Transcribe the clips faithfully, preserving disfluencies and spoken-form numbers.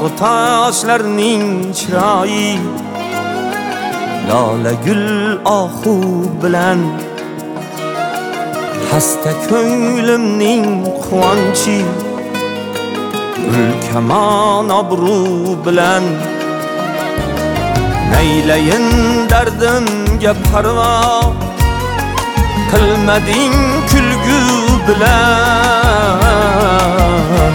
tog' toshlarning chiroyi lola gul ohu bilan hasta ko'nglimning quvonchi gul kamon obro' bilan naylayin dardimga parvo qilmading kulgu bilan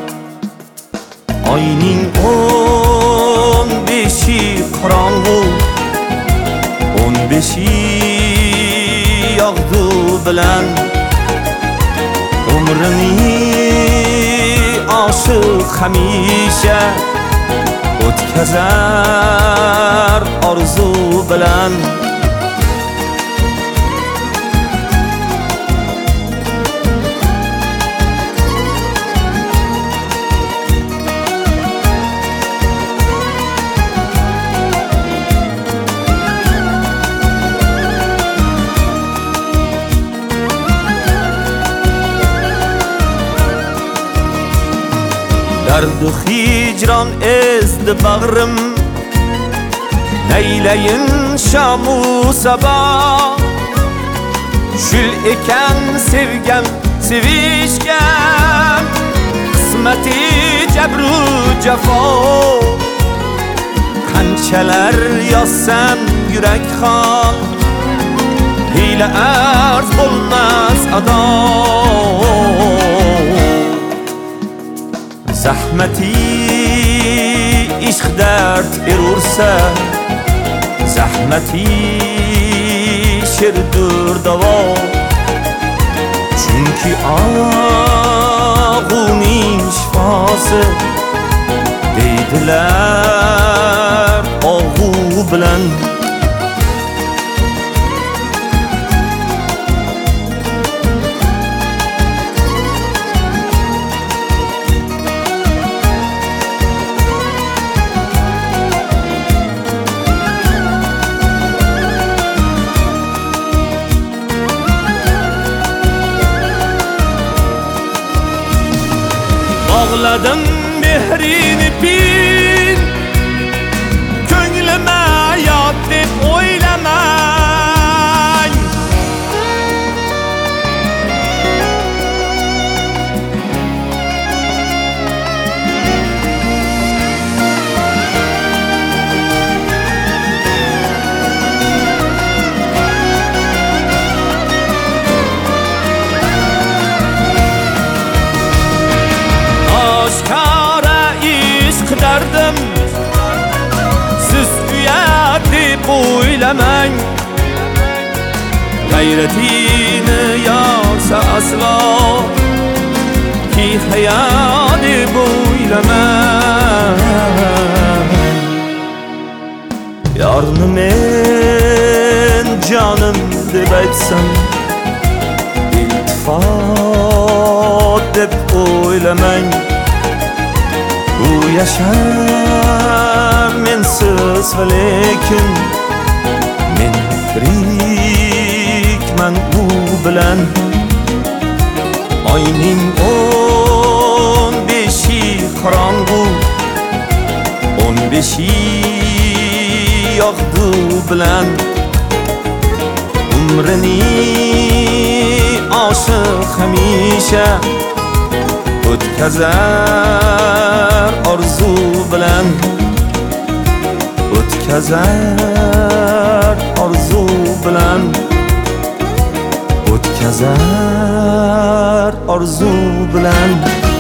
oyning o'n beshi qorong'u o'n beshi yog'du bilan umrini oshiq hamisha o'tkazar orzu bilan dardu hicran ezdi bag'rim naylayin shamu sabah shul ekan sevgam sevishgan qismati jabru jafo qanchalar yozsam yurak xon hiyla arz bo'lmas ado zahmati ishq dard erursa zahmati sherdur davo chunki og'uning shifosi deydilar og'u bilan Ağladım mehrini pin Könlüme yat deb oylamay Dardım siz uyat deb o'ylamang g'ayratini yorsa aslo ki hayot deb o'ylamang yorni men jonim deb aytsam iltifot deb o'ylamang bu yashar mensiz va lekin men tirikman u bilan oyning o'n beshi qorong'u o'n beshi yog'du bilan umrini oshiq hamisha o'tkazar orzu bilan o'tkazar orzu bilan o'tkazar orzu bilan